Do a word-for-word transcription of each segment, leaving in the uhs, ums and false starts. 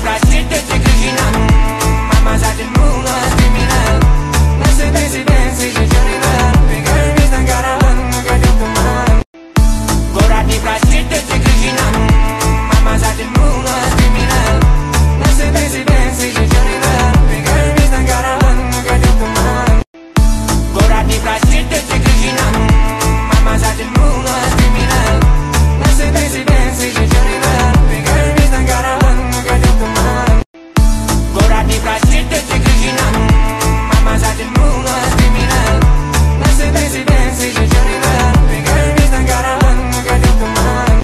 pra te ter te criminal. Mama za te mula criminal. Nasce bezi bezi de criminal. Pegar mis na cara no galho do mal. Gorati pra te ter te criminal. Mama za te mula criminal. Nasce bezi bezi de criminal. Pegar mis na cara no galho do mal. Gorati pra te ter te criminal. Mama za te mula criminal. Nasce bezi bezi de criminal. Pegar mis na cara no galho do mal. Gorati pra te ter te criminal. Mama za te mula criminal. Nasce bezi bezi de criminal. Pegar mis na cara no galho do mal.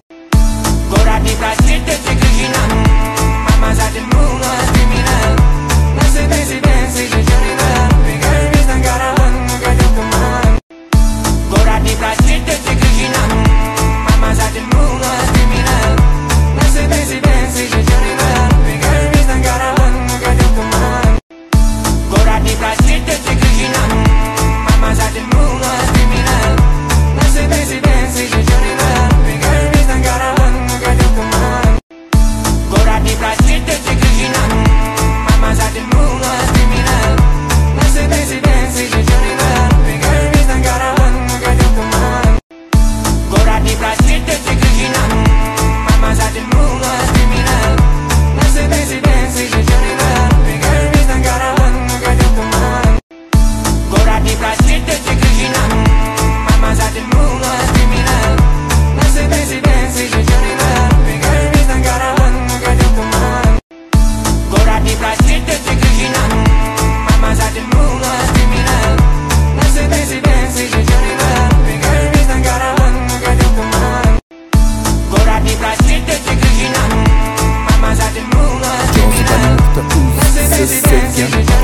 Gorati pra te ter te criminal. Mama za te mula criminal. Nasce bezi bezi de criminal. Pegar mis na cara no galho do mal. Gorati pra te ter te criminal. Mama za te mula criminal. Nasce bezi bezi de criminal. Pegar mis na cara no galho do mal. Gorati pra te ter te criminal. Mama za te mula criminal. Nasce bezi bezi de criminal. Pegar mis na cara no galho do mal. Gorati pra te ter te criminal. Mama za te mula criminal. Nasce bezi bezi de criminal. Pegar mis na cara no galho do mal. Gorati pra te ter te criminal. Mama za te mula criminal. Nasce bezi bezi de criminal. Pegar mis na cara no galho do mal. Gorati pra te ter te criminal. Mama za te mula criminal. Nasce bezi bezi de criminal. Pegar mis na cara no galho do mal. Gorati pra te ter te criminal. Mama za te mula criminal. Nasce bezi bezi de criminal. Pegar mis na cara no galho do mal. Gorati pra te ter te criminal. Mama za te mula criminal. Nasce bezi bezi de criminal.